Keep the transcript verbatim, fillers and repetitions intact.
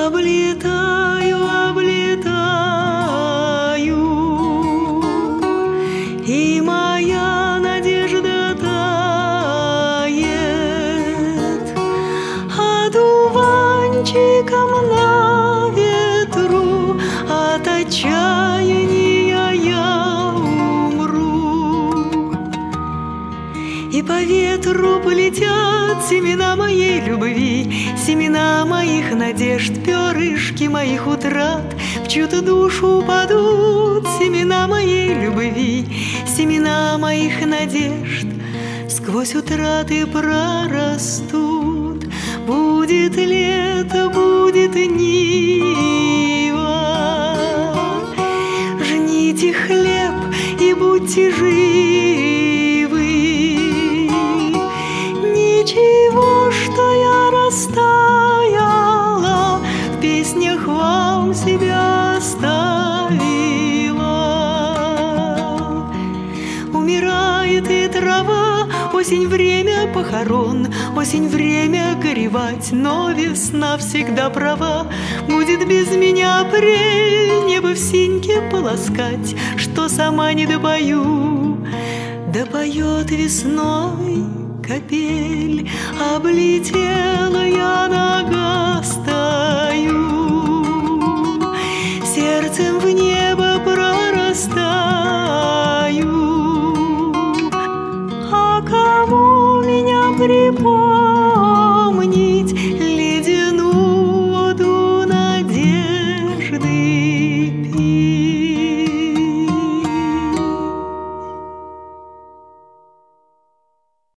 Облетаю, облетаю, и моя надежда тает. Одуванчиком на ветру от отчаяния я умру. И по ветру полетят семена моей любви, семена моих надежд, перышки моих утрат. В чью-то душу упадут семена моей любви, семена моих надежд, сквозь утраты прорастут. Будет лето, будет нива, жните хлеб и будьте живы. Ничего, что я растаяла, в песнях вам себя оставила. Умирает и трава, осень — время похорон, осень — время горевать, но весна всегда права. Будет без меня апрель, небо в синьке полоскать, что сама не допою, допоет весной капель. Облетела я, нога стою, сердцем в небо прорастаю. А кому меня припомнить?